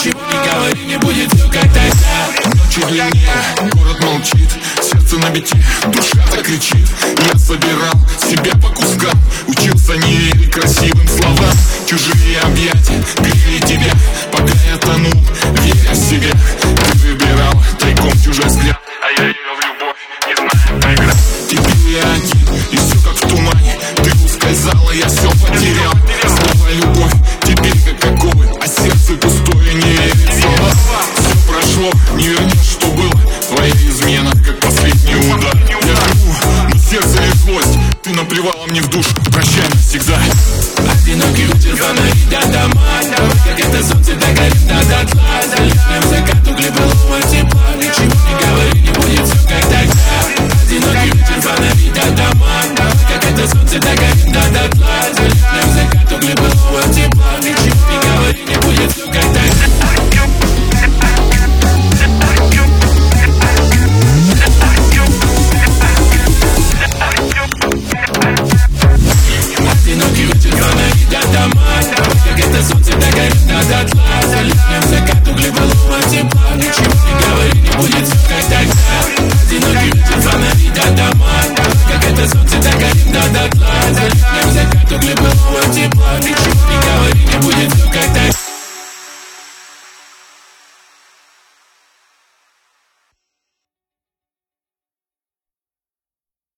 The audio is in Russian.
Ничего не говори, не будет все как тогда. Ночи длиннее, город молчит, сердце на бите, душа-то кричит. Я собирал себя по кускам, учился не верить красивым словам. Чужие объятия грели тебя, пока я тонул, веря в себя. Ты выбирал тайком чужой взгляд, а я верил в любовь, не знаю проиграть. Теперь я один, и все как в тумане. Ты ускользала, я все потерял. Снова любовь, теперь как оковы, а сердце пустое, не верит в слова. Все прошло, не вернешь, что было. Твоя измена, как последний удар. Я живу, но сердце лишь злость. Ты наплевала мне в душу, прощай навсегда. Одинокий ветер фонарит до дома. Как это солнце, так горит над дотла. Залетаем закату для былого тепла. Ничего не говори, не будет все как тогда. Одинокий ветер фонарит до дома. Как это солнце, так горит над дотла.